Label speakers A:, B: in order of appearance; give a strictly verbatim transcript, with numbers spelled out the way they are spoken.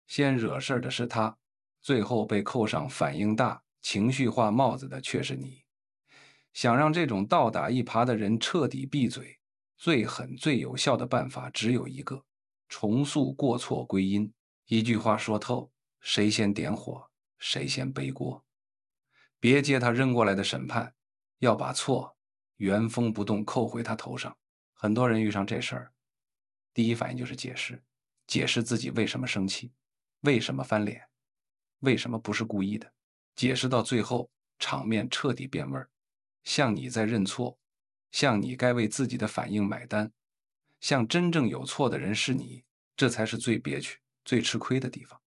A: 先惹事儿的是他，最后被扣上反应大、情绪化帽子的却是你。想让这种倒打一耙的人彻底闭嘴，最狠、最有效的办法只有一个：重塑过错归因。一句话说透，谁先点火，谁先背锅。别接他扔过来的审判，要把错原封不动扣回他头上。很多人遇上这事儿，第一反应就是解释，解释自己为什么生气，为什么翻脸，为什么不是故意的。解释到最后，场面彻底变味儿，像你在认错，像你该为自己的反应买单，像真正有错的人是你，这才是最憋屈、最吃亏的地方。